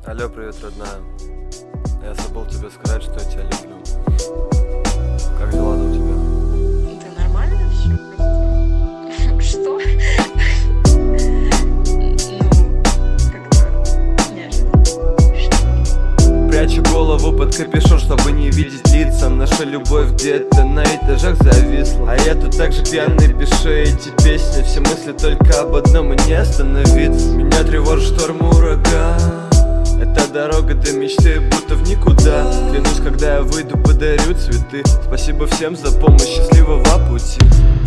Алло, привет, родная. Я забыл тебе сказать, что я тебя люблю. Как дела у тебя? Да нормально все просто. Что? Как-то неожиданно. Прячу голову под капюшон, чтобы не видеть лица. Наша любовь где-то на этажах зависла. А я тут так же пьяный пишу эти песни. Все мысли только об одном и не остановиться. Меня тревожит шторм, ураган. Эта дорога до мечты будто в никуда. Клянусь, когда я выйду, подарю цветы. Спасибо всем за помощь, счастливого пути.